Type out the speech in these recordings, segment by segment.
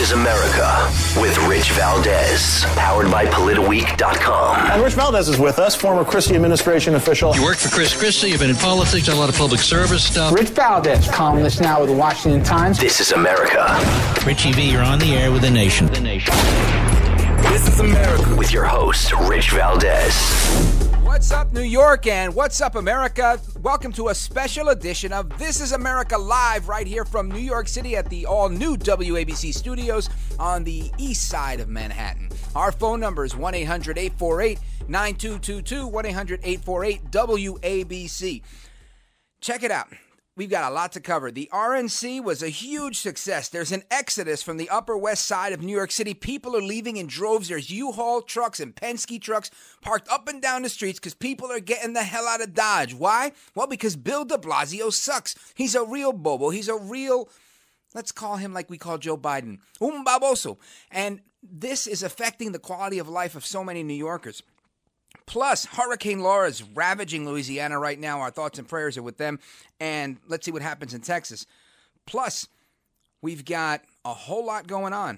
is America with Rich Valdez, powered by PolitiWeek.com. And Rich Valdez is with us, former Christie administration official. You worked for Chris Christie, you've been in politics, done a lot of public service stuff. Rich Valdez, columnist now with the Washington Times. This is America. Richie V, you're on the air with the nation. This is America with your host, Rich Valdez. What's up, New York, and what's up, America? Welcome to a special edition of This is America Live right here from New York City at the all-new WABC studios on the east side of Manhattan. Our phone number is 1-800-848-9222, 1-800-848-WABC. Check it out. We've got a lot to cover. The RNC was a huge success. There's an exodus from the Upper West Side of New York City. People are leaving in droves. There's U-Haul trucks and Penske trucks parked up and down the streets because people are getting the hell out of Dodge. Why? Well, because Bill de Blasio sucks. He's a real bobo. He's a real, let's call him like we call Joe Biden, un baboso. And this is affecting the quality of life of so many New Yorkers. Plus, Hurricane Laura is ravaging Louisiana right now. Our thoughts and prayers are with them. And let's see what happens in Texas. Plus, we've got a whole lot going on.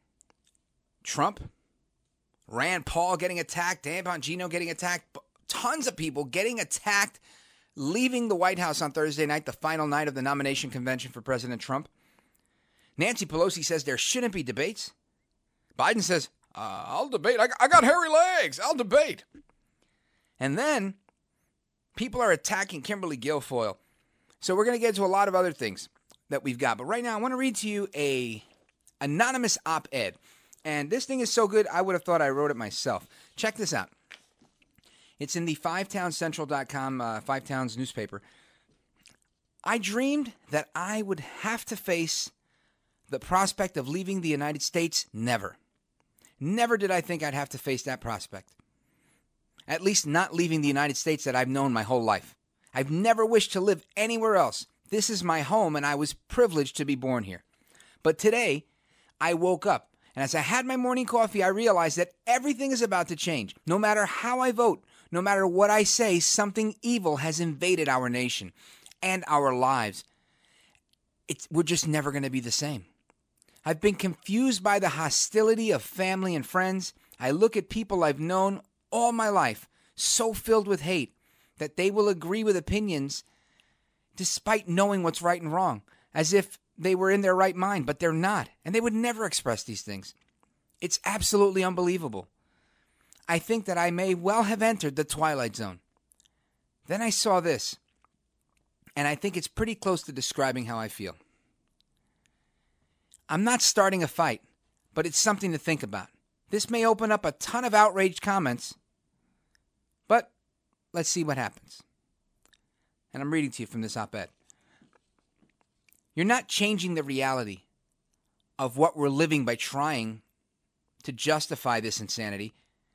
Trump, Rand Paul getting attacked, Dan Bongino getting attacked, tons of people getting attacked, leaving the White House on Thursday night, the final night of the nomination convention for President Trump. Nancy Pelosi says there shouldn't be debates. Biden says, I'll debate. I got hairy legs. I'll debate. And then people are attacking Kimberly Guilfoyle. So we're going to get to a lot of other things that we've got. But right now I want to read to you a anonymous op-ed. And this thing is so good, I would have thought I wrote it myself. Check this out. It's in the FiveTownsCentral.com, Five Towns newspaper. I dreamed that I would have to face the prospect of leaving the United States. Never. Never did I think I'd have to face that prospect. At least not leaving the United States that I've known my whole life. I've never wished to live anywhere else. This is my home, and I was privileged to be born here. But today, I woke up, and as I had my morning coffee, I realized that everything is about to change. No matter how I vote, no matter what I say, something evil has invaded our nation and our lives. We're just never going to be the same. I've been confused by the hostility of family and friends. I look at people I've known all my life, so filled with hate that they will agree with opinions despite knowing what's right and wrong, as if they were in their right mind, but they're not, and they would never express these things. It's absolutely unbelievable. I think that I may well have entered the Twilight Zone. Then I saw this, and I think it's pretty close to describing how I feel. I'm not starting a fight, but it's something to think about. This may open up a ton of outraged comments, but let's see what happens. And I'm reading to you from this op-ed. You're not changing the reality of what we're living by trying to justify this insanity.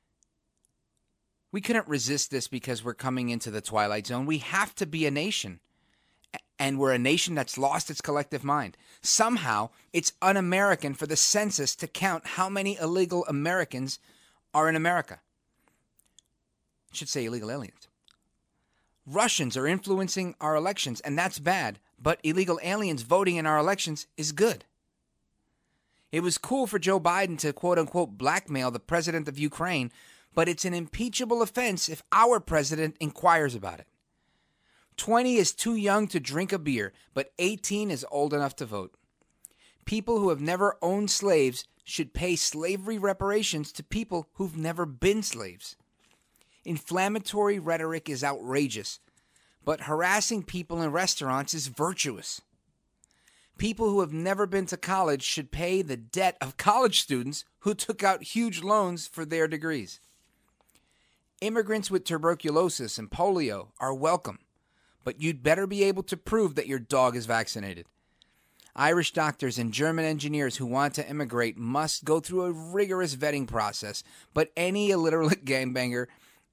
We couldn't resist this because we're coming into the Twilight Zone. We have to be a nation. And we're a nation that's lost its collective mind. Somehow, it's un-American for the census to count how many illegal Americans are in America. I should say illegal aliens. Russians are influencing our elections, and that's bad. But illegal aliens voting in our elections is good. It was cool for Joe Biden to quote-unquote blackmail the president of Ukraine, but it's an impeachable offense if our president inquires about it. 20 is too young to drink a beer, but 18 is old enough to vote. People who have never owned slaves should pay slavery reparations to people who've never been slaves. Inflammatory rhetoric is outrageous, but harassing people in restaurants is virtuous. People who have never been to college should pay the debt of college students who took out huge loans for their degrees. Immigrants with tuberculosis and polio are welcome, but you'd better be able to prove that your dog is vaccinated. Irish doctors and German engineers who want to immigrate must go through a rigorous vetting process, but any illiterate gangbanger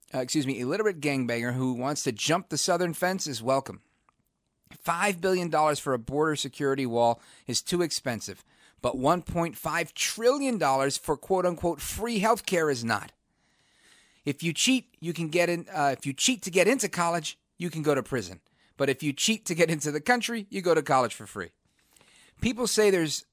who wants to jump the southern fence is welcome. $5 billion for a border security wall is too expensive, but $1.5 trillion for quote-unquote free health care is not. If you cheat, you can get in. If you cheat to get into college, you can go to prison. But if you cheat to get into the country, you go to college for free. People say there's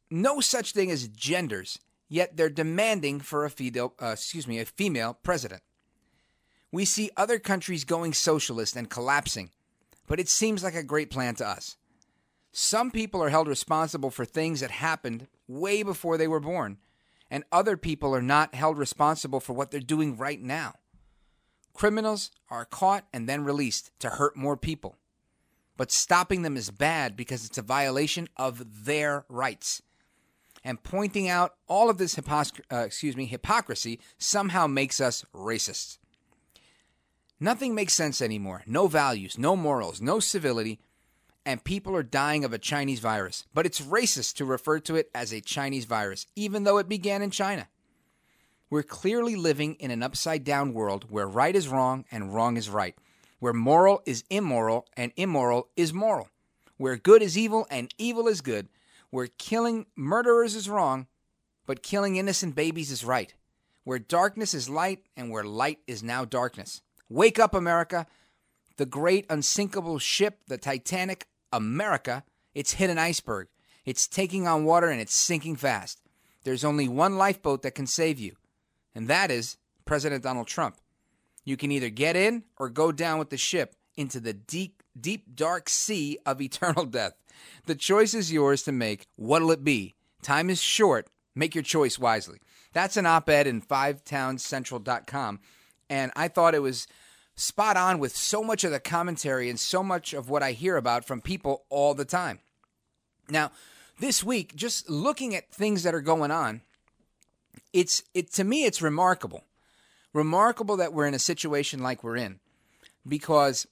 no such thing as genders, yet they're demanding for a female president. We see other countries going socialist and collapsing, but it seems like a great plan to us. Some people are held responsible for things that happened way before they were born, and other people are not held responsible for what they're doing right now. Criminals are caught and then released to hurt more people. But stopping them is bad because it's a violation of their rights. And pointing out all of this hypocrisy somehow makes us racists. Nothing makes sense anymore. No values, no morals, no civility, and people are dying of a Chinese virus. But it's racist to refer to it as a Chinese virus, even though it began in China. We're clearly living in an upside-down world where right is wrong and wrong is right, where moral is immoral and immoral is moral, where good is evil and evil is good, where killing murderers is wrong, but killing innocent babies is right, where darkness is light and where light is now darkness. Wake up, America. The great unsinkable ship, the Titanic, America, it's hit an iceberg. It's taking on water and it's sinking fast. There's only one lifeboat that can save you, and that is President Donald Trump. You can either get in or go down with the ship into the deep, deep, dark sea of eternal death. The choice is yours to make. What'll it be? Time is short. Make your choice wisely. That's an op-ed in 5townscentral.com. And I thought it was spot on with so much of the commentary and so much of what I hear about from people all the time. Now, this week, just looking at things that are going on, to me, it's remarkable. Remarkable that we're in a situation like we're in, because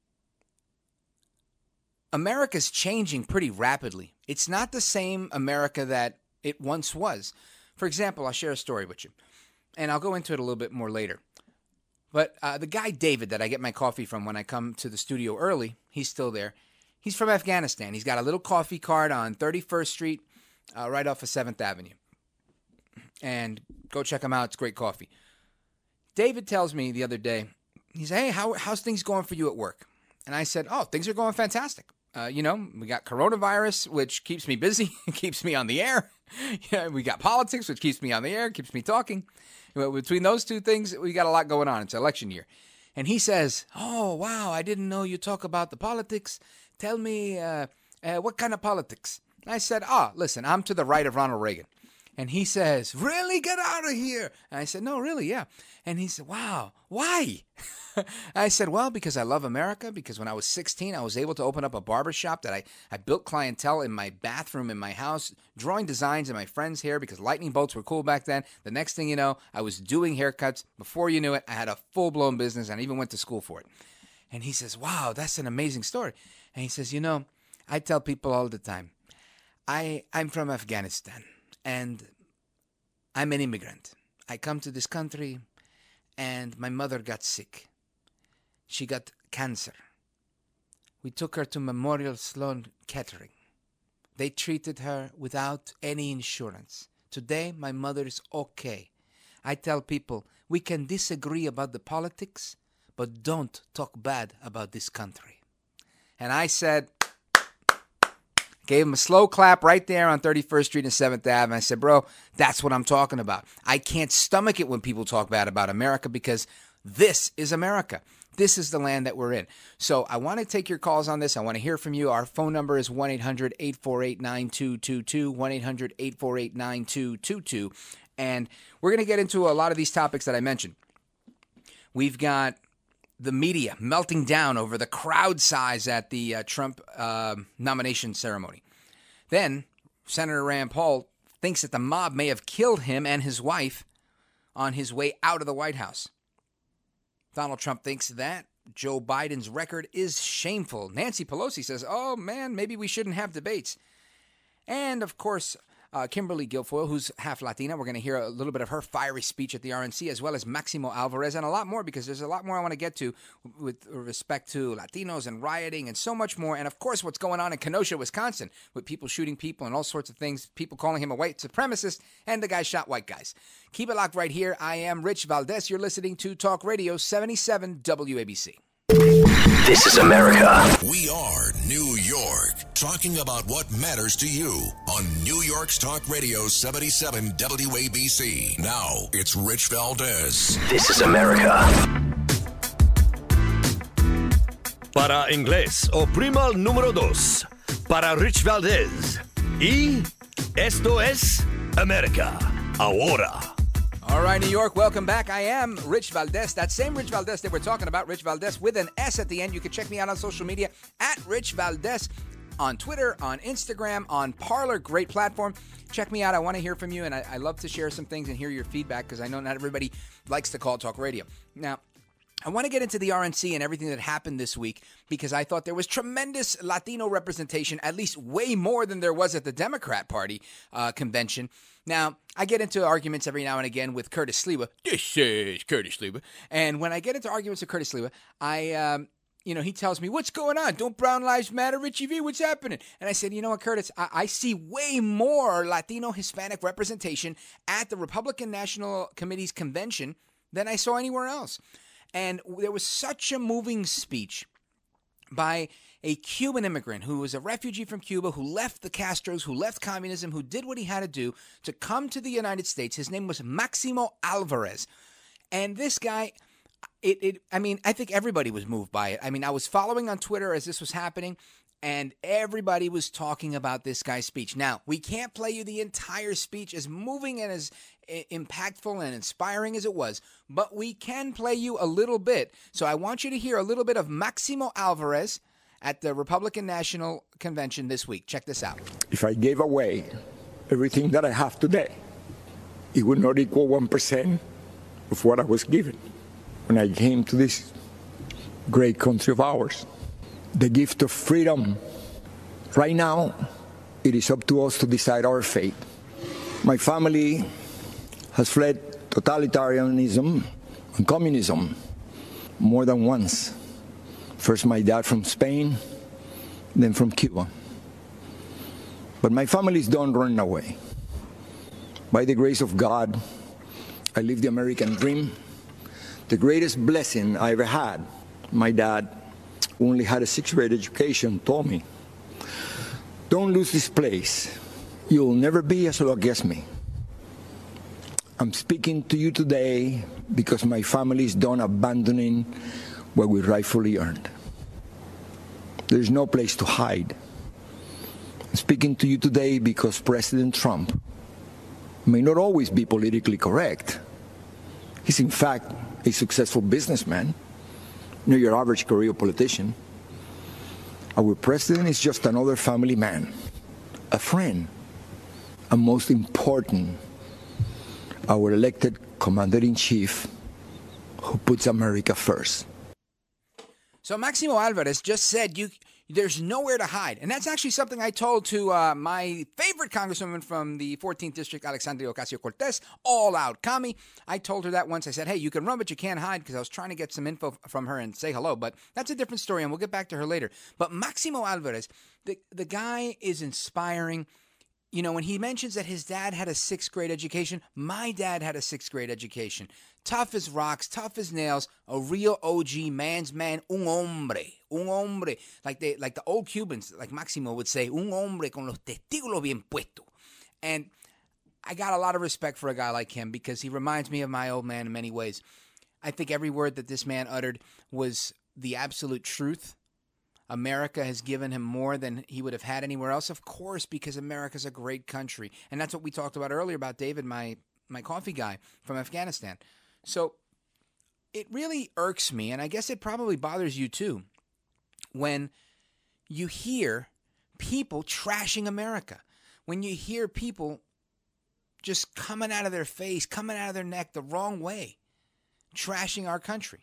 America's changing pretty rapidly. It's not the same America that it once was. For example, I'll share a story with you, and I'll go into it a little bit more later. But the guy David that I get my coffee from when I come to the studio early, he's still there. He's from Afghanistan. He's got a little coffee cart on 31st Street, right off of 7th Avenue. And go check him out. It's great coffee. David tells me the other day, he said, hey, how's things going for you at work? And I said, oh, things are going fantastic. We got coronavirus, which keeps me busy, keeps me on the air. We got politics, which keeps me on the air, keeps me talking. Between those two things, we got a lot going on. It's election year. And he says, oh, wow, I didn't know you talk about the politics. Tell me, what kind of politics? And I said, listen, I'm to the right of Ronald Reagan. And he says, really? Get out of here. And I said, no, really, yeah. And he said, wow, why? I said, well, because I love America, because when I was 16, I was able to open up a barbershop that I built clientele in my bathroom in my house, drawing designs in my friend's hair because lightning bolts were cool back then. The next thing you know, I was doing haircuts. Before you knew it, I had a full-blown business and I even went to school for it. And he says, wow, that's an amazing story. And he says, I tell people all the time, I'm from Afghanistan and I'm an immigrant. I come to this country and my mother got sick. She got cancer. We took her to Memorial Sloan Kettering. They treated her without any insurance. Today, my mother is okay. I tell people, we can disagree about the politics, but don't talk bad about this country. And I said, gave him a slow clap right there on 31st Street and 7th Ave. And I said, bro, that's what I'm talking about. I can't stomach it when people talk bad about America because this is America. This is the land that we're in. So I want to take your calls on this. I want to hear from you. Our phone number is 1-800-848-9222, 1-800-848-9222. And we're going to get into a lot of these topics that I mentioned. We've got the media melting down over the crowd size at the Trump nomination ceremony. Then Senator Rand Paul thinks that the mob may have killed him and his wife on his way out of the White House. Donald Trump thinks that Joe Biden's record is shameful. Nancy Pelosi says, oh, man, maybe we shouldn't have debates. And, of course, Kimberly Guilfoyle, who's half Latina. We're going to hear a little bit of her fiery speech at the RNC, as well as Maximo Alvarez, and a lot more, because there's a lot more I want to get to with respect to Latinos and rioting and so much more. And, of course, what's going on in Kenosha, Wisconsin, with people shooting people and all sorts of things, people calling him a white supremacist, and the guy shot white guys. Keep it locked right here. I am Rich Valdez. You're listening to Talk Radio 77 WABC. This is America. We are New York, talking about what matters to you on New York's Talk Radio 77 WABC. Now, it's Rich Valdez. This is America. Para inglés, oprima el número 2. Para Rich Valdez. Y esto es America. Ahora. All right, New York, welcome back. I am Rich Valdez. That same Rich Valdez that we're talking about, Rich Valdez with an S at the end. You can check me out on social media at Rich Valdez on Twitter, on Instagram, on Parler. Great platform. Check me out. I want to hear from you, and I love to share some things and hear your feedback because I know not everybody likes to call talk radio. Now, I want to get into the RNC and everything that happened this week because I thought there was tremendous Latino representation, at least way more than there was at the Democrat Party convention. Now, I get into arguments every now and again with Curtis Sliwa. This is Curtis Sliwa. And when I get into arguments with Curtis Sliwa, he tells me, what's going on? Don't Brown Lives Matter, Richie V? What's happening? And I said, you know what, Curtis, I see way more Latino Hispanic representation at the Republican National Committee's convention than I saw anywhere else. And there was such a moving speech by a Cuban immigrant who was a refugee from Cuba, who left the Castros, who left communism, who did what he had to do to come to the United States. His name was Maximo Alvarez. And this guy, I think everybody was moved by it. I mean, I was following on Twitter as this was happening, and everybody was talking about this guy's speech. Now, we can't play you the entire speech, as moving and as impactful and inspiring as it was, but we can play you a little bit. So I want you to hear a little bit of Maximo Alvarez at the Republican National Convention this week. Check this out. If I gave away everything that I have today, it would not equal 1% of what I was given when I came to this great country of ours. The gift of freedom. Right now, it is up to us to decide our fate. My family has fled totalitarianism and communism more than once. First my dad from Spain, then from Cuba. But my family's done running away. By the grace of God, I live the American dream. The greatest blessing I ever had. My dad, who only had a 6th grade education, told me, don't lose this place. You'll never be as lucky as me. I'm speaking to you today because my family is done abandoning what we rightfully earned. There's no place to hide. I'm speaking to you today because President Trump may not always be politically correct. He's in fact a successful businessman, not your average career politician. Our president is just another family man, a friend, and most important, our elected commander-in-chief who puts America first. So Maximo Alvarez just said there's nowhere to hide. And that's actually something I told to my favorite congresswoman from the 14th District, Alexandria Ocasio-Cortez, all out commie. I told her that once. I said, hey, you can run, but you can't hide, because I was trying to get some info from her and say hello. But that's a different story, and we'll get back to her later. But Maximo Alvarez, the guy is inspiring. You know, when he mentions that his dad had a 6th grade education, my dad had a 6th grade education. Tough as rocks, tough as nails, a real OG, man's man, un hombre. Like the old Cubans, like Maximo would say, un hombre con los testículos bien puestos. And I got a lot of respect for a guy like him because he reminds me of my old man in many ways. I think every word that this man uttered was the absolute truth. America has given him more than he would have had anywhere else, of course, because America's a great country. And that's what we talked about earlier about David, my coffee guy from Afghanistan. So it really irks me, and I guess it probably bothers you too, when you hear people trashing America, when you hear people just coming out of their face, coming out of their neck the wrong way, trashing our country.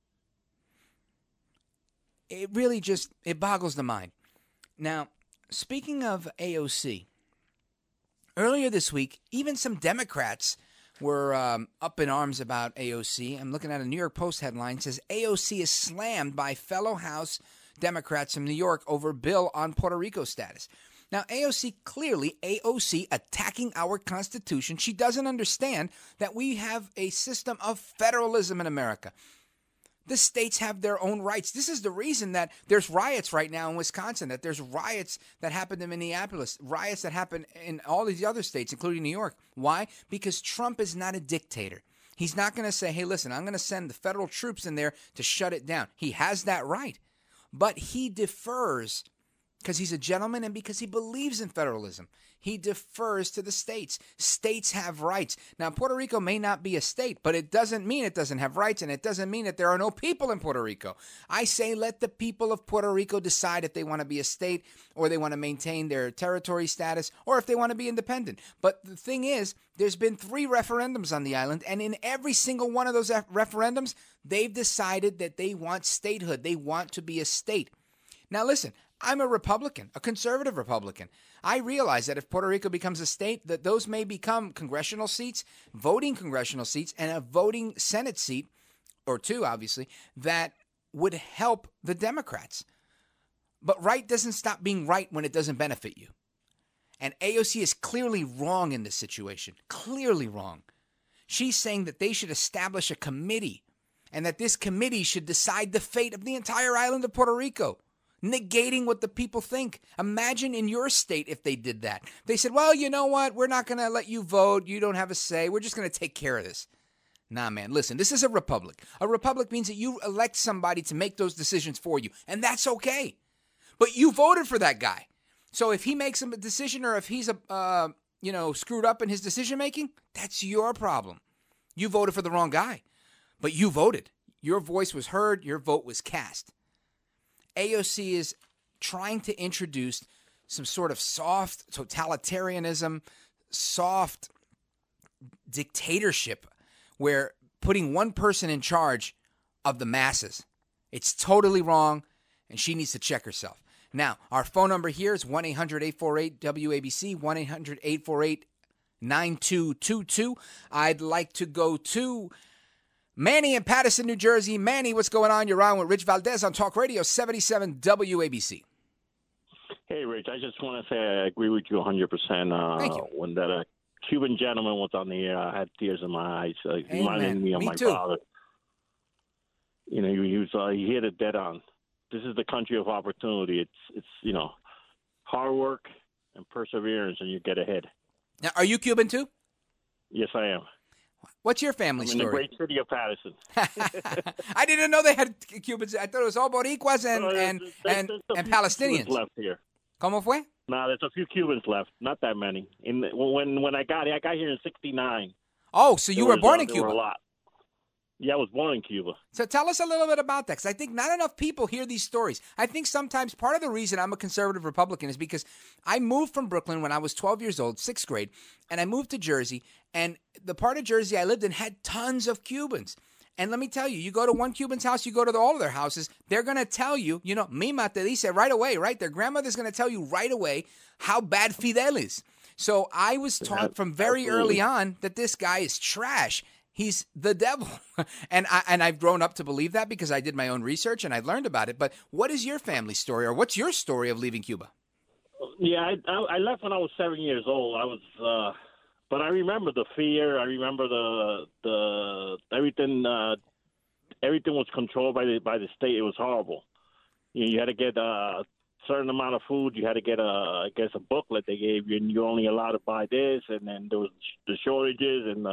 It really just, it boggles the mind. Now, speaking of AOC, earlier this week, even some Democrats were up in arms about AOC. I'm looking at a New York Post headline. It says, AOC is slammed by fellow House Democrats from New York over bill on Puerto Rico status. Now, AOC attacking our Constitution. She doesn't understand that we have a system of federalism in America. The states have their own rights. This is the reason that there's riots right now in Wisconsin, that there's riots that happened in Minneapolis, riots that happen in all these other states, including New York. Why? Because Trump is not a dictator. He's not going to say, hey, listen, I'm going to send the federal troops in there to shut it down. He has that right. But he defers because he's a gentleman and because he believes in federalism. He defers to the states. States have rights. Now, Puerto Rico may not be a state, but it doesn't mean it doesn't have rights, and it doesn't mean that there are no people in Puerto Rico. I say let the people of Puerto Rico decide if they want to be a state or they want to maintain their territory status or if they want to be independent. But the thing is, there's been 3 referendums on the island, and in every single one of those referendums, they've decided that they want statehood. They want to be a state. Now, listen, I'm a Republican, a conservative Republican. I realize that if Puerto Rico becomes a state, that those may become congressional seats, voting congressional seats, and a voting Senate seat, or 2, obviously, that would help the Democrats. But right doesn't stop being right when it doesn't benefit you. And AOC is clearly wrong in this situation, clearly wrong. She's saying that they should establish a committee and that this committee should decide the fate of the entire island of Puerto Rico, negating what the people think. Imagine in your state if they did that. They said, well, you know what? We're not going to let you vote. You don't have a say. We're just going to take care of this. Nah, man, listen, this is a republic. A republic means that you elect somebody to make those decisions for you, and that's okay. But you voted for that guy. So if he makes a decision or if he's screwed up in his decision-making, that's your problem. You voted for the wrong guy, but you voted. Your voice was heard. Your vote was cast. AOC is trying to introduce some sort of soft totalitarianism, soft dictatorship, where putting one person in charge of the masses. It's totally wrong, and she needs to check herself. Now, our phone number here is 1-800-848-WABC, 1-800-848-9222. I'd like to go to Manny in Paterson, New Jersey. Manny, what's going on? You're on with Rich Valdez on Talk Radio 77 WABC. Hey, Rich, I just want to say I agree with you 100%. Thank you. When that Cuban gentleman was on the air, I had tears in my eyes. He reminded me of my father. You know, he hit it dead on. This is the country of opportunity. It's hard work and perseverance, and you get ahead. Now, are you Cuban too? Yes, I am. What's your family story? In the great city of Paterson. I didn't know they had Cubans. I thought it was all Boricuas and Palestinians. Left here. ¿Cómo fue? No, there's a few Cubans left. Not that many. When I got here in '69. Oh, so you were born in Cuba? There were a lot. Yeah, I was born in Cuba. So tell us a little bit about that, because I think not enough people hear these stories. I think sometimes part of the reason I'm a conservative Republican is because I moved from Brooklyn when I was 12 years old, 6th grade, and I moved to Jersey, and the part of Jersey I lived in had tons of Cubans. And let me tell you, you go to one Cuban's house, you go to all of their houses, they're going to tell you, Mima te dice right away, right? Their grandmother's going to tell you right away how bad Fidel is. So I was taught from very early on that this guy is trash. He's the devil. And I've grown up to believe that because I did my own research and I've learned about it. But what is your family story, or what's your story of leaving Cuba? Yeah, I left when I was 7 years old. But I remember the fear. I remember the everything. Everything was controlled by the state. It was horrible. You had to get a certain amount of food. You had to get a booklet they gave you, and you're only allowed to buy this. And then there was the shortages and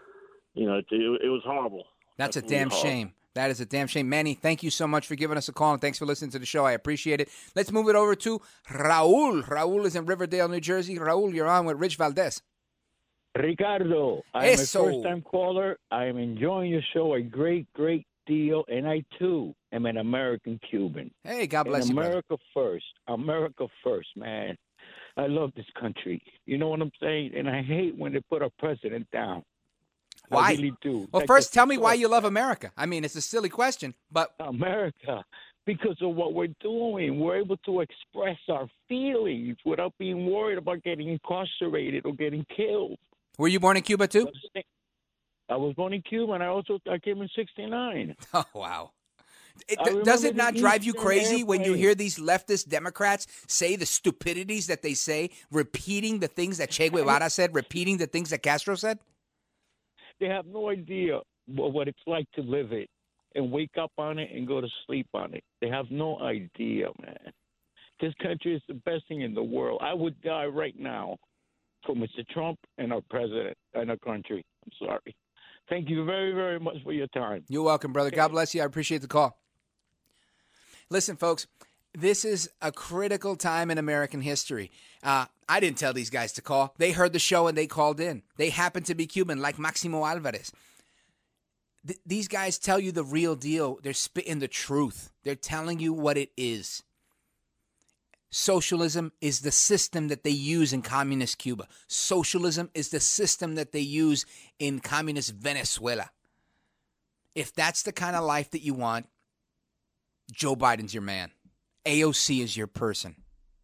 it was horrible. That's a damn shame. That is a damn shame. Manny, thank you so much for giving us a call, and thanks for listening to the show. I appreciate it. Let's move it over to Raul. Raul is in Riverdale, New Jersey. Raul, you're on with Rich Valdez. Ricardo, I'm a first-time caller. I am enjoying your show a great, great deal, and I, too, am an American Cuban. Hey, God bless you, America first. America first, man. I love this country. You know what I'm saying? And I hate when they put our president down. Why? I really do. Well, first, tell me why you love America. I mean, it's a silly question, but... America, because of what we're doing. We're able to express our feelings without being worried about getting incarcerated or getting killed. Were you born in Cuba, too? I was born in Cuba, and I came in '69. Oh, wow. Does it not drive you crazy when you hear these leftist Democrats say the stupidities that they say, repeating the things that Che Guevara said, repeating the things that Castro said? They have no idea what it's like to live it. and wake up on it and go to sleep on it. They have no idea, man. This country is the best thing in the world. I would die right now for Mr. Trump and our president and our country. I'm sorry. Thank you very, very much for your time. You're welcome, brother. God bless you. I appreciate the call. Listen, folks, this is a critical time in American history. I didn't tell these guys to call. They heard the show and they called in. They happen to be Cuban, like Maximo Alvarez. These guys tell you the real deal. They're spitting the truth. They're telling you what it is. Socialism is the system that they use in communist Cuba. Socialism is the system that they use in communist Venezuela. If that's the kind of life that you want, Joe Biden's your man. AOC is your person.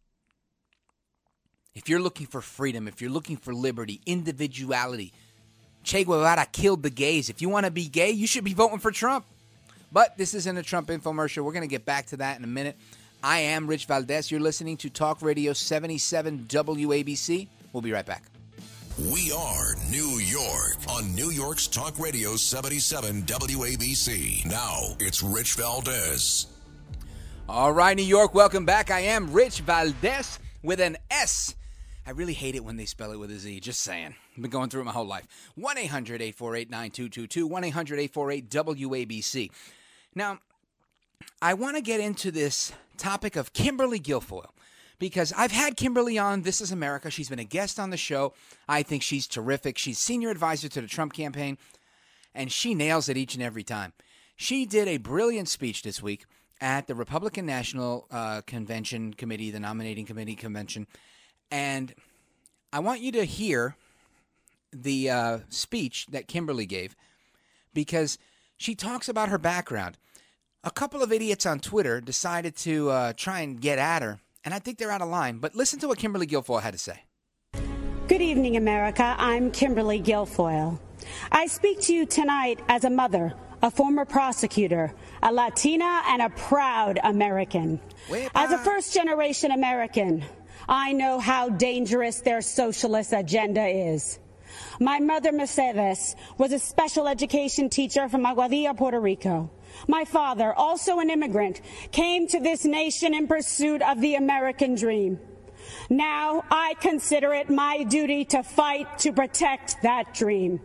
If you're looking for freedom, if you're looking for liberty, individuality, Che Guevara killed the gays. If you want to be gay, you should be voting for Trump. But this isn't a Trump infomercial. We're going to get back to that in a minute. I am Rich Valdez. You're listening to Talk Radio 77 WABC. We'll be right back. We are New York on New York's Talk Radio 77 WABC. Now it's Rich Valdez. All right, New York, welcome back. I am Rich Valdez with an S. I really hate it when they spell it with a Z, just saying. I've been going through it my whole life. 1-800-848-9222, 1-800-848-WABC. Now, I want to get into this topic of Kimberly Guilfoyle because I've had Kimberly on This Is America. She's been a guest on the show. I think she's terrific. She's senior advisor to the Trump campaign, and she nails it each and every time. She did a brilliant speech this week at the Republican National Convention Committee, the Nominating Committee Convention, and I want you to hear the speech that Kimberly gave because she talks about her background. A couple of idiots on Twitter decided to try and get at her, and I think they're out of line. But listen to what Kimberly Guilfoyle had to say. Good evening, America. I'm Kimberly Guilfoyle. I speak to you tonight as a mother, a former prosecutor, a Latina, and a proud American. As a first-generation American, I know how dangerous their socialist agenda is. My mother, Mercedes, was a special education teacher from Aguadilla, Puerto Rico. My father, also an immigrant, came to this nation in pursuit of the American dream. Now I consider it my duty to fight to protect that dream.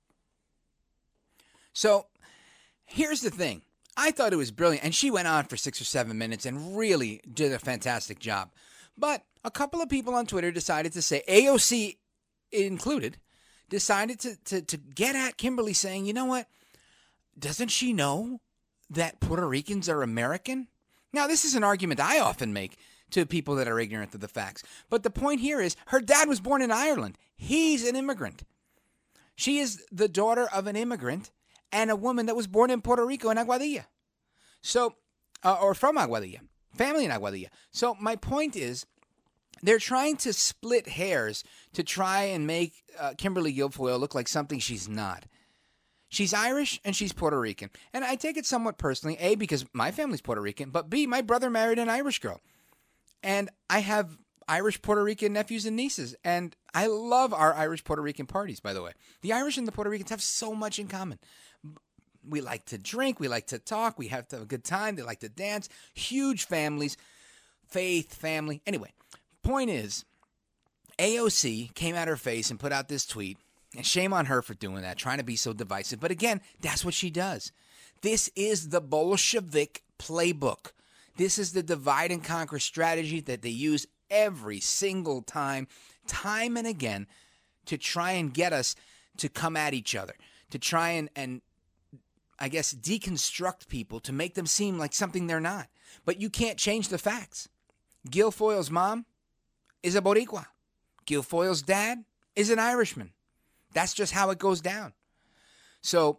So here's the thing. I thought it was brilliant, and she went on for 6 or 7 minutes and really did a fantastic job. But a couple of people on Twitter decided to say, AOC included, decided to get at Kimberly saying, you know what, doesn't she know that Puerto Ricans are American? Now, this is an argument I often make to people that are ignorant of the facts. But the point here is her dad was born in Ireland. He's an immigrant. She is the daughter of an immigrant and a woman that was born in Puerto Rico in Aguadilla. So, or from Aguadilla, family in Aguadilla. So my point is, they're trying to split hairs to try and make Kimberly Guilfoyle look like something she's not. She's Irish and she's Puerto Rican. And I take it somewhat personally, A, because my family's Puerto Rican, but B, my brother married an Irish girl. And I have Irish Puerto Rican nephews and nieces. And I love our Irish Puerto Rican parties, by the way. The Irish and the Puerto Ricans have so much in common. We like to drink. We like to talk. We have to have a good time. They like to dance. Huge families. Faith, family. Anyway, point is, AOC came at her face and put out this tweet. And shame on her for doing that, trying to be so divisive. But again, that's what she does. This is the Bolshevik playbook. This is the divide and conquer strategy that they use every single time and again, to try and get us to come at each other, to try and I guess, deconstruct people to make them seem like something they're not. But you can't change the facts. Guilfoyle's mom is a Boricua. Guilfoyle's dad is an Irishman. That's just how it goes down. So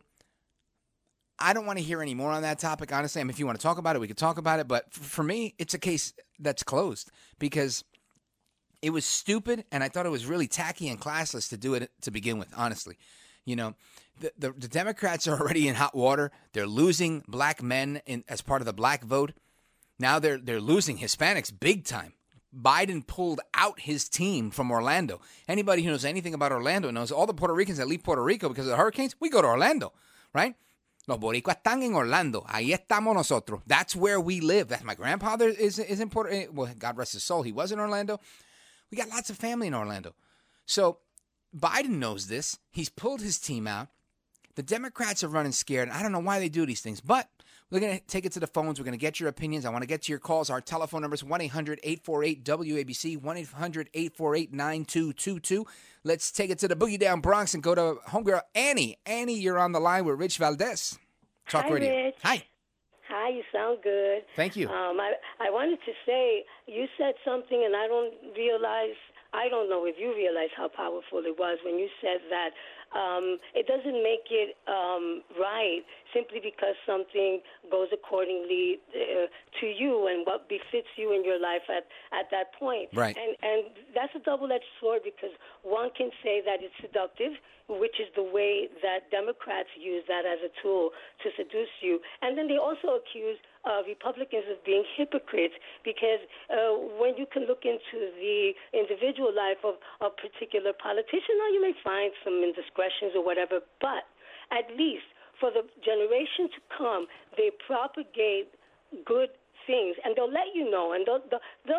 I don't want to hear any more on that topic, honestly. I mean, if you want to talk about it, we could talk about it. But for me, it's a case that's closed because it was stupid, and I thought it was really tacky and classless to do it to begin with, honestly. You know, the Democrats are already in hot water. They're losing black men as part of the black vote. Now they're losing Hispanics big time. Biden pulled out his team from Orlando. Anybody who knows anything about Orlando knows all the Puerto Ricans that leave Puerto Rico because of the hurricanes, we go to Orlando, right? Los boricuas están en Orlando. Ahí estamos nosotros. That's where we live. That's my grandfather is in Puerto. Well, God rest his soul. He was in Orlando. We got lots of family in Orlando. So Biden knows this. He's pulled his team out. The Democrats are running scared. I don't know why they do these things, but we're going to take it to the phones. We're going to get your opinions. I want to get to your calls. Our telephone number is 1-800-848-WABC, 1-800-848-9222. Let's take it to the Boogie Down Bronx and go to homegirl Annie. Annie, you're on the line with Rich Valdez. Talk Hi, Radio. Rich. Hi. Hi, you sound good. Thank you. I wanted to say, you said something, and I don't know if you realize how powerful it was when you said that it doesn't make it right simply because something goes accordingly to you and what befits you in your life at that point. Right. And that's a double-edged sword because one can say that it's seductive, which is the way that Democrats use that as a tool to seduce you. And then they also accuse Republicans of being hypocrites because when you can look into the individual life of a particular politician, now you may find some indiscretions or whatever, but at least for the generation to come, they propagate good things, and they'll let you know, and they'll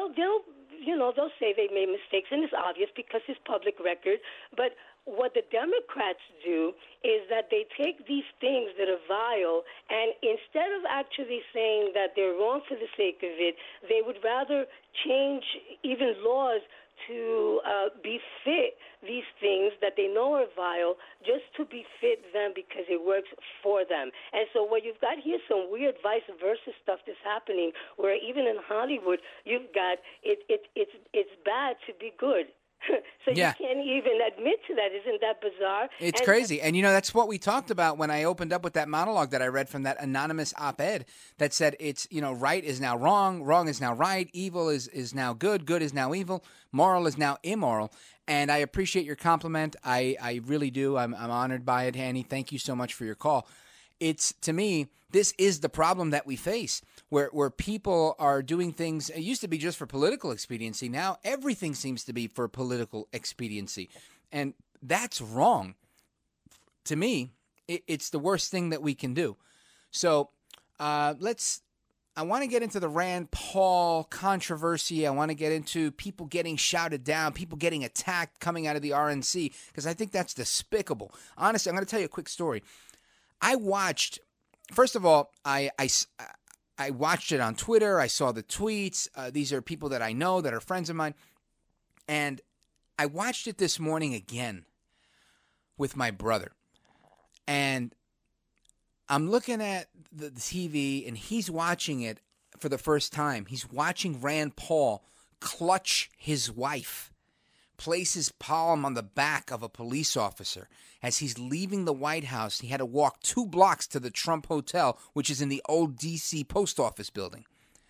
say they made mistakes, and it's obvious because it's public record, but what the Democrats do is that they take these things that are vile, and instead of actually saying that they're wrong for the sake of it, they would rather change even laws to befit these things that they know are vile, just to befit them because it works for them. And so what you've got here is some weird vice versa stuff that's happening, where even in Hollywood, you've got it's bad to be good. So Yeah. you can't even admit to that. Isn't that bizarre? It's And crazy. And, that's what we talked about when I opened up with that monologue that I read from that anonymous op-ed that said it's, right is now wrong, wrong is now right, evil is now good, good is now evil, moral is now immoral. And I appreciate your compliment. I really do. I'm honored by it, Annie. Thank you so much for your call. It's, to me, this is the problem that we face, where people are doing things. It used to be just for political expediency. Now everything seems to be for political expediency. And that's wrong. To me, it's the worst thing that we can do. So I want to get into the Rand Paul controversy. I want to get into people getting shouted down, people getting attacked coming out of the RNC, because I think that's despicable. Honestly, I'm going to tell you a quick story. I watched, first of all, I watched it on Twitter. I saw the tweets. These are people that I know that are friends of mine. And I watched it this morning again with my brother. And I'm looking at the TV, and he's watching it for the first time. He's watching Rand Paul clutch his wife, place his palm on the back of a police officer. As he's leaving the White House, he had to walk 2 blocks to the Trump Hotel, which is in the old D.C. post office building.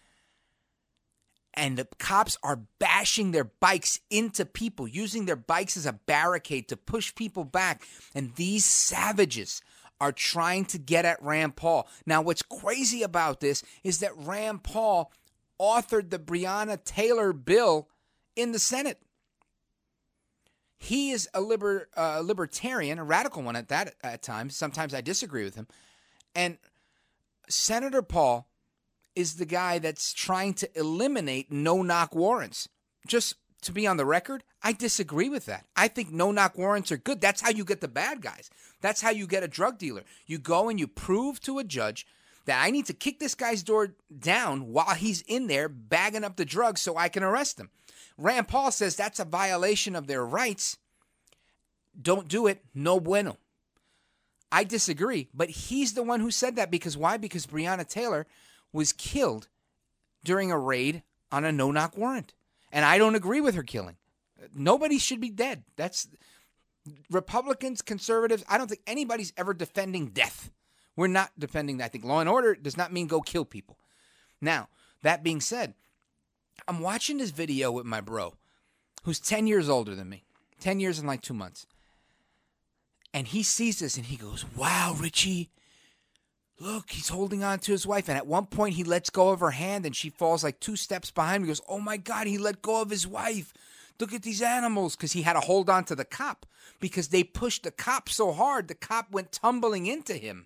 And the cops are bashing their bikes into people, using their bikes as a barricade to push people back. And these savages are trying to get at Rand Paul. Now, what's crazy about this is that Rand Paul authored the Breonna Taylor bill in the Senate. He is a libertarian, a radical one at times. Sometimes I disagree with him. And Senator Paul is the guy that's trying to eliminate no-knock warrants. Just to be on the record, I disagree with that. I think no-knock warrants are good. That's how you get the bad guys. That's how you get a drug dealer. You go and you prove to a judge that I need to kick this guy's door down while he's in there bagging up the drugs so I can arrest him. Rand Paul says that's a violation of their rights. Don't do it. No bueno. I disagree, but he's the one who said that. Because why? Because Breonna Taylor was killed during a raid on a no-knock warrant. And I don't agree with her killing. Nobody should be dead. That's Republicans, conservatives. I don't think anybody's ever defending death. We're not defending that. I think law and order does not mean go kill people. Now, that being said, I'm watching this video with my bro, who's 10 years older than me. 10 years and like 2 months. And he sees this and he goes, wow, Richie, look, he's holding on to his wife. And at one point he lets go of her hand and she falls like 2 steps behind him. He goes, oh my God, he let go of his wife. Look at these animals. Because he had to hold on to the cop because they pushed the cop so hard, the cop went tumbling into him.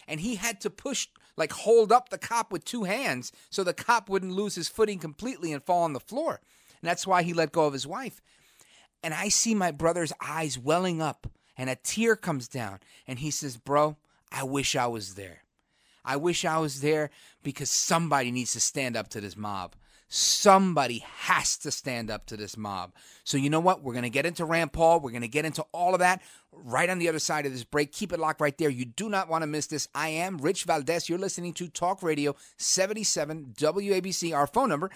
and he had to hold up the cop with two hands so the cop wouldn't lose his footing completely and fall on the floor. And that's why he let go of his wife. And I see my brother's eyes welling up, and a tear comes down, and he says, bro, I wish I was there. I wish I was there because somebody needs to stand up to this mob. Somebody has to stand up to this mob. So you know what? We're going to get into Rand Paul. We're going to get into all of that right on the other side of this break. Keep it locked right there. You do not want to miss this. I am Rich Valdez. You're listening to Talk Radio 77 WABC. Our phone number,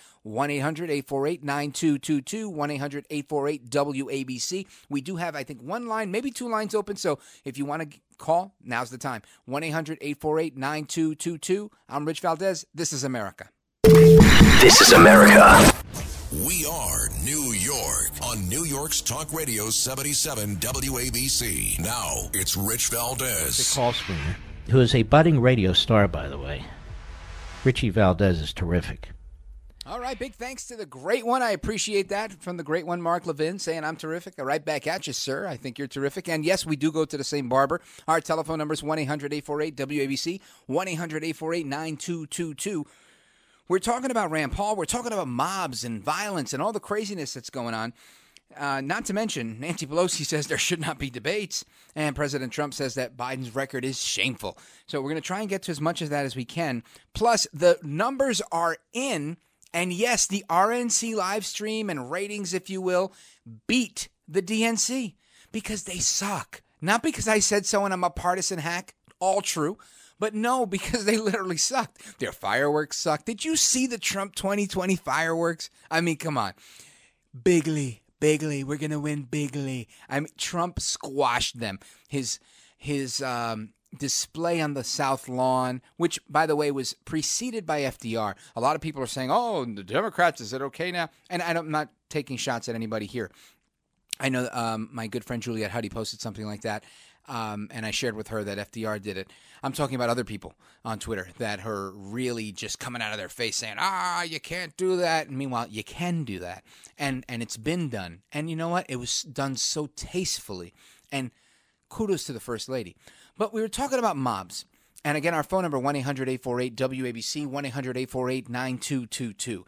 1-800-848-9222, 1-800-848-WABC. We do have, I think, one line, maybe two lines open. So if you want to call, now's the time. 1-800-848-9222. I'm Rich Valdez. This is America. This is America. We are New York on New York's Talk Radio 77 WABC. Now it's Rich Valdez. The call screener, who is a budding radio star, by the way. Richie Valdez is terrific. All right, big thanks to the great one. I appreciate that from the great one, Mark Levin, saying I'm terrific. Right back at you, sir. I think you're terrific. And yes, we do go to the same barber. Our telephone number is 1-800-848-WABC, 1-800-848-9222. We're talking about Rand Paul. We're talking about mobs and violence and all the craziness that's going on. Not to mention, Nancy Pelosi says there should not be debates, and President Trump says that Biden's record is shameful. So we're going to try and get to as much of that as we can. Plus, the numbers are in, and yes, the RNC live stream and ratings, if you will, beat the DNC because they suck. Not because I said so and I'm a partisan hack, all true. But no, because they literally sucked. Their fireworks sucked. Did you see the Trump 2020 fireworks? I mean, come on. Bigly, we're going to win bigly. I mean, Trump squashed them. His display on the South Lawn, which, by the way, was preceded by FDR. A lot of people are saying, oh, the Democrats, is it okay now? And I'm not taking shots at anybody here. I know my good friend Juliette Huddy posted something like that. And I shared with her that FDR did it. I'm talking about other people on Twitter that are really just coming out of their face saying, you can't do that. And meanwhile, you can do that. And it's been done. And you know what? It was done so tastefully. And kudos to the First Lady. But we were talking about mobs. And again, our phone number, 1-800-848-WABC, 1-800-848-9222.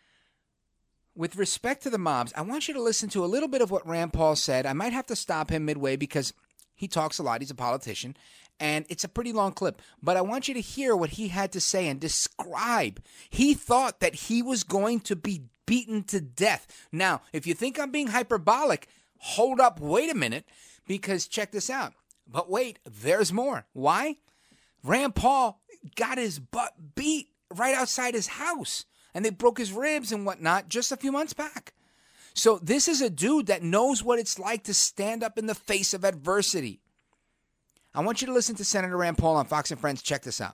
With respect to the mobs, I want you to listen to a little bit of what Rand Paul said. I might have to stop him midway because he talks a lot. He's a politician, and it's a pretty long clip. But I want you to hear what he had to say and describe. He thought that he was going to be beaten to death. Now, if you think I'm being hyperbolic, hold up, wait a minute, because check this out. But wait, there's more. Why? Rand Paul got his butt beat right outside his house, and they broke his ribs and whatnot just a few months back. So this is a dude that knows what it's like to stand up in the face of adversity. I want you to listen to Senator Rand Paul on Fox and Friends. Check this out.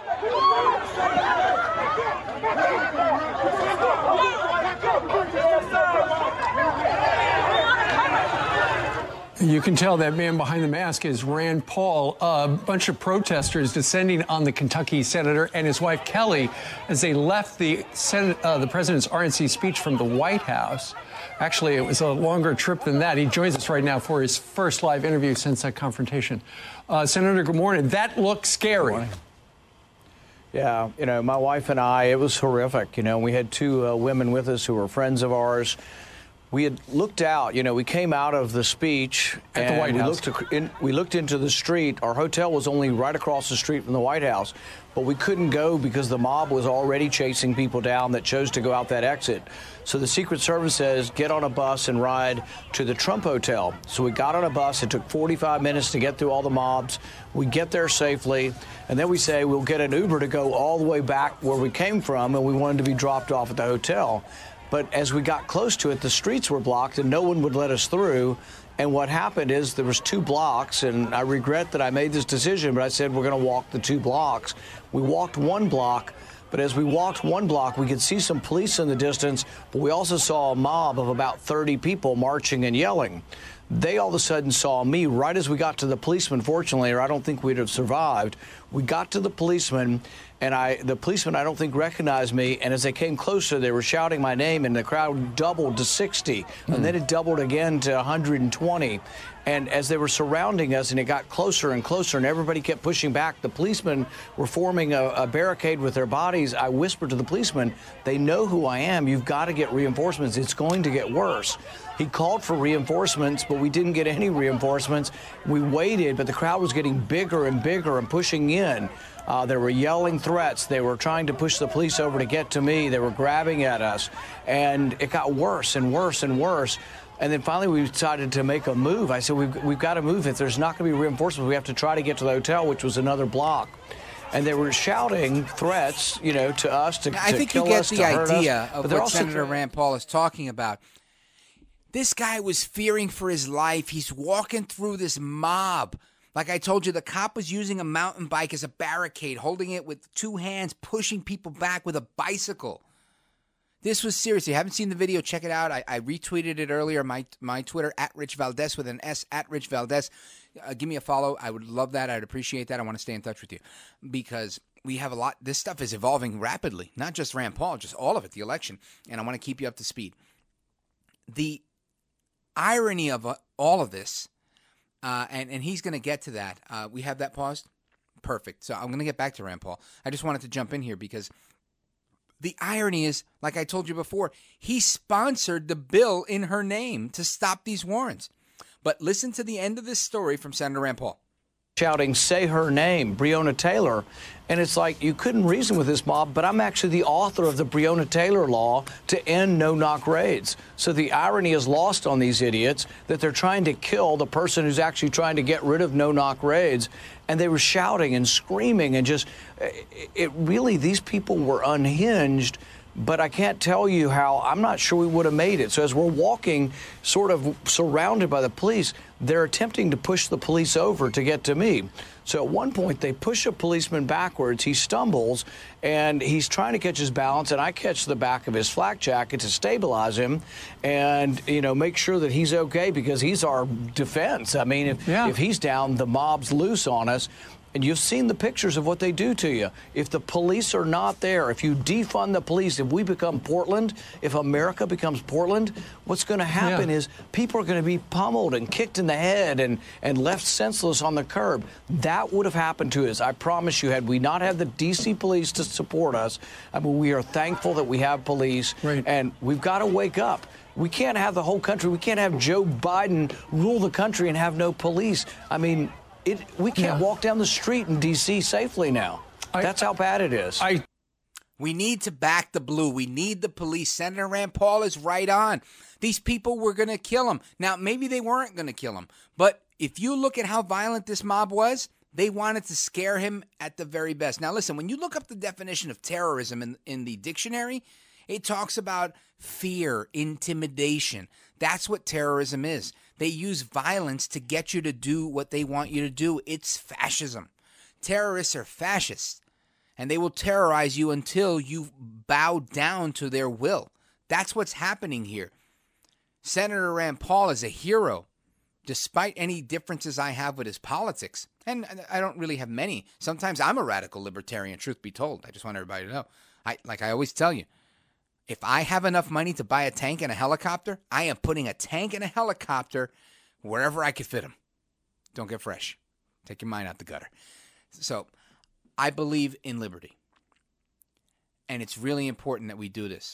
You can tell that man behind the mask is Rand Paul. A bunch of protesters descending on the Kentucky senator and his wife Kelly as they left the president's RNC speech from the White House. Actually, it was a longer trip than that. He joins us right now for his first live interview since that confrontation. Senator, good morning. That looked scary. Yeah, my wife and I, it was horrific. We had two women with us who were friends of ours. We had looked out, we came out of the speech at the White House. We looked into the street. Our hotel was only right across the street from the White House, but we couldn't go because the mob was already chasing people down that chose to go out that exit. So the Secret Service says, get on a bus and ride to the Trump Hotel. So we got on a bus. It took 45 minutes to get through all the mobs. We get there safely, and then we say we'll get an Uber to go all the way back where we came from, and we wanted to be dropped off at the hotel. But as we got close to it, the streets were blocked and no one would let us through. And what happened is there was 2 blocks, and I regret that I made this decision, but I said we're going to walk the 2 blocks. We walked 1 block, but as we walked 1 block, we could see some police in the distance, but we also saw a mob of about 30 people marching and yelling. They all of a sudden saw me right as we got to the policeman, fortunately, or I don't think we'd have survived. We got to the policeman, and the policeman, I don't think, recognized me. And as they came closer, they were shouting my name, and the crowd doubled to 60. And then it doubled again to 120. And as they were surrounding us, and it got closer and closer, and everybody kept pushing back, the policemen were forming a barricade with their bodies. I whispered to the policeman, they know who I am. You've got to get reinforcements. It's going to get worse. He called for reinforcements, but we didn't get any reinforcements. We waited, but the crowd was getting bigger and bigger and pushing in. They were yelling threats. They were trying to push the police over to get to me. They were grabbing at us. And it got worse and worse and worse. And then finally we decided to make a move. I said, we've got to move. If there's not going to be reinforcements, we have to try to get to the hotel, which was another block. And they were shouting threats, to us, to kill us, I think you get the idea us. of what Senator Rand Paul is talking about. This guy was fearing for his life. He's walking through this mob. Like I told you, the cop was using a mountain bike as a barricade, holding it with two hands, pushing people back with a bicycle. This was serious. If you haven't seen the video, check it out. I retweeted it earlier, my Twitter, @RichValdez with an S, @RichValdez. Give me a follow. I would love that. I'd appreciate that. I want to stay in touch with you because we have a lot. This stuff is evolving rapidly, not just Rand Paul, just all of it, the election. And I want to keep you up to speed. The irony of all of this, and he's going to get to that. We have that paused? Perfect. So I'm going to get back to Rand Paul. I just wanted to jump in here because the irony is, like I told you before, he sponsored the bill in her name to stop these warrants. But listen to the end of this story from Senator Rand Paul. Shouting, say her name, Breonna Taylor. And it's like, you couldn't reason with this mob, but I'm actually the author of the Breonna Taylor law to end no-knock raids. So the irony is lost on these idiots that they're trying to kill the person who's actually trying to get rid of no-knock raids. And they were shouting and screaming and just, these people were unhinged. But I can't tell you how, I'm not sure we would have made it. So as we're walking, sort of surrounded by the police, they're attempting to push the police over to get to me. So at one point, they push a policeman backwards. He stumbles, and he's trying to catch his balance, and I catch the back of his flak jacket to stabilize him and, make sure that he's okay because he's our defense. I mean, if he's down, the mob's loose on us. And you've seen the pictures of what they do to you. If the police are not there, if you defund the police, if we become Portland, if America becomes Portland, what's going to happen is people are going to be pummeled and kicked in the head and left senseless on the curb. That would have happened to us. I promise you, had we not had the D.C. police to support us, we are thankful that we have police, and we've got to wake up. We can't have the whole country. We can't have Joe Biden rule the country and have no police. We can't walk down the street in D.C. safely now. That's how bad it is. We need to back the blue. We need the police. Senator Rand Paul is right on. These people were going to kill him. Now, maybe they weren't going to kill him. But if you look at how violent this mob was, they wanted to scare him at the very best. Now, listen, when you look up the definition of terrorism in the dictionary, it talks about fear, intimidation. That's what terrorism is. They use violence to get you to do what they want you to do. It's fascism. Terrorists are fascists, and they will terrorize you until you bow down to their will. That's what's happening here. Senator Rand Paul is a hero, despite any differences I have with his politics. And I don't really have many. Sometimes I'm a radical libertarian, truth be told. I just want everybody to know. Like I always tell you, if I have enough money to buy a tank and a helicopter, I am putting a tank and a helicopter wherever I could fit them. Don't get fresh. Take your mind out the gutter. So I believe in liberty. And it's really important that we do this.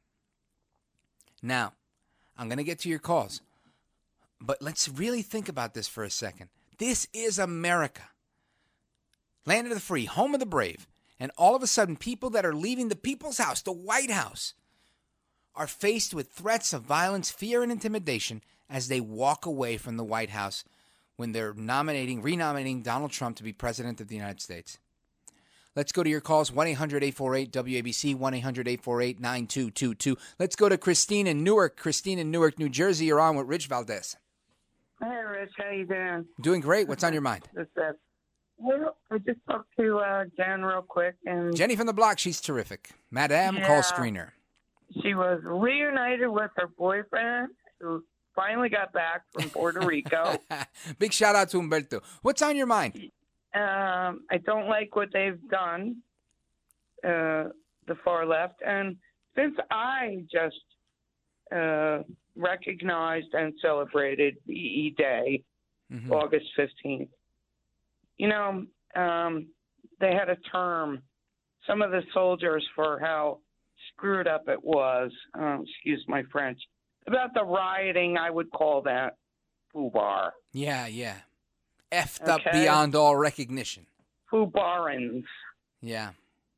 Now, I'm going to get to your calls. But let's really think about this for a second. This is America. Land of the free, home of the brave. And all of a sudden, people that are leaving the people's house, the White House, are faced with threats of violence, fear, and intimidation as they walk away from the White House when they're renominating Donald Trump to be president of the United States. Let's go to your calls, 1-800-848-WABC, 1-800-848-9222. Let's go to Christine in Newark. Christine in Newark, New Jersey. You're on with Rich Valdez. Hey, Rich. How you doing? Doing great. What's on your mind? Well, I just talked to Jen real quick. And Jenny from the block. She's terrific. Madame call screener. She was reunited with her boyfriend, who finally got back from Puerto Rico. Big shout out to Humberto. What's on your mind? I don't like what they've done, the far left. And since I just recognized and celebrated VE Day, August 15th, you know, they had a term, some of the soldiers, for how screwed up it was, excuse my French, about the rioting. I would call that foobar. Yeah. Effed up beyond all recognition. Foobarins. Yeah.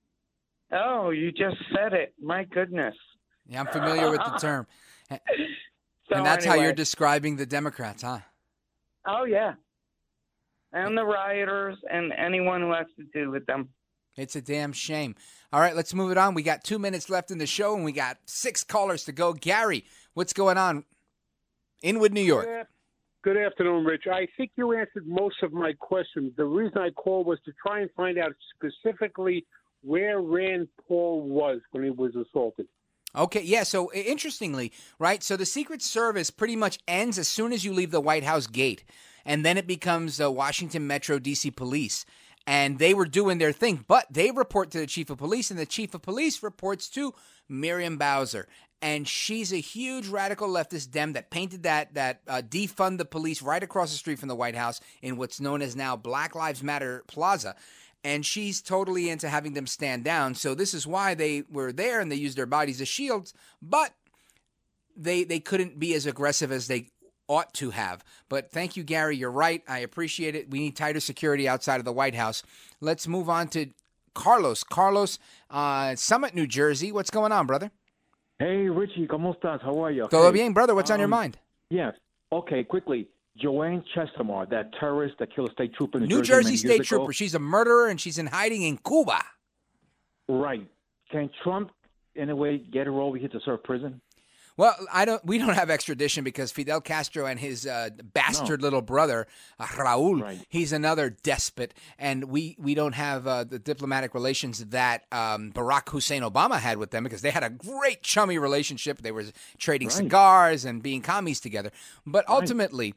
Oh, you just said it. My goodness. Yeah, I'm familiar with the term. So And that's how anyway. you're describing the Democrats, huh? Oh, yeah. And the rioters and anyone who has to do with them. It's a damn shame. All right, let's move it on. We got 2 minutes left in the show, and we got 6 callers to go. Gary, what's going on? Inwood, New York. Good afternoon, Rich. I think you answered most of my questions. The reason I called was to try and find out specifically where Rand Paul was when he was assaulted. Okay, yeah, so interestingly, right, so the Secret Service pretty much ends as soon as you leave the White House gate, and then it becomes Washington Metro D.C. Police, and they were doing their thing, but they report to the Chief of Police, and the Chief of Police reports to Miriam Bowser, and she's a huge radical leftist Dem that painted that defund the police right across the street from the White House in what's known as now Black Lives Matter Plaza. And she's totally into having them stand down. So this is why they were there and they used their bodies as shields. But they couldn't be as aggressive as they ought to have. But thank you, Gary. You're right. I appreciate it. We need tighter security outside of the White House. Let's move on to Carlos. Carlos, Summit, New Jersey. What's going on, brother? Hey, Richie. ¿Cómo estás? How are you? Todo bien, brother. What's on your mind? Yes. Okay, quickly. Joanne Chestermore, that terrorist that killed a state trooper in New Jersey state trooper. She's a murderer, and she's in hiding in Cuba. Right. Can Trump, in a way, get her over here to serve prison? Well, we don't have extradition because Fidel Castro and his bastard little brother, Raul, he's another despot. And we don't have the diplomatic relations that Barack Hussein Obama had with them because they had a great chummy relationship. They were trading cigars and being commies together. But ultimately...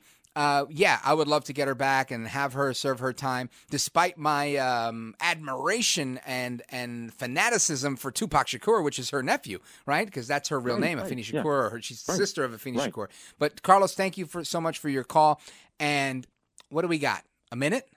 I would love to get her back and have her serve her time, despite my admiration and fanaticism for Tupac Shakur, which is her nephew, right? Because that's her real name, Afeni Shakur. Or she's the sister of Afeni Shakur. But, Carlos, thank you so much for your call. And what do we got? A minute?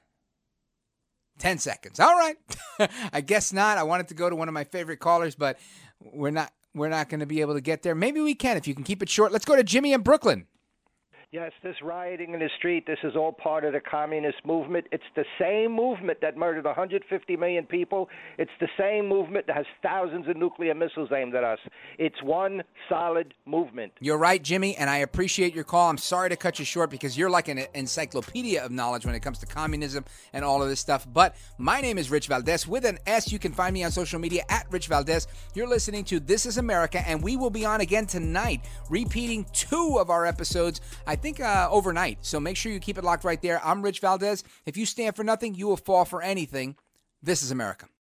10 seconds. All right. I guess not. I wanted to go to one of my favorite callers, but we're not going to be able to get there. Maybe we can if you can keep it short. Let's go to Jimmy in Brooklyn. Yes, this rioting in the street, this is all part of the communist movement. It's the same movement that murdered 150 million people. It's the same movement that has thousands of nuclear missiles aimed at us. It's one solid movement. You're right, Jimmy, and I appreciate your call. I'm sorry to cut you short because you're like an encyclopedia of knowledge when it comes to communism and all of this stuff. But my name is Rich Valdez with an S. You can find me on social media at Rich Valdez. You're listening to This is America, and we will be on again tonight, repeating 2 of our episodes. I think overnight. So make sure you keep it locked right there. I'm Rich Valdez. If you stand for nothing, you will fall for anything. This is America.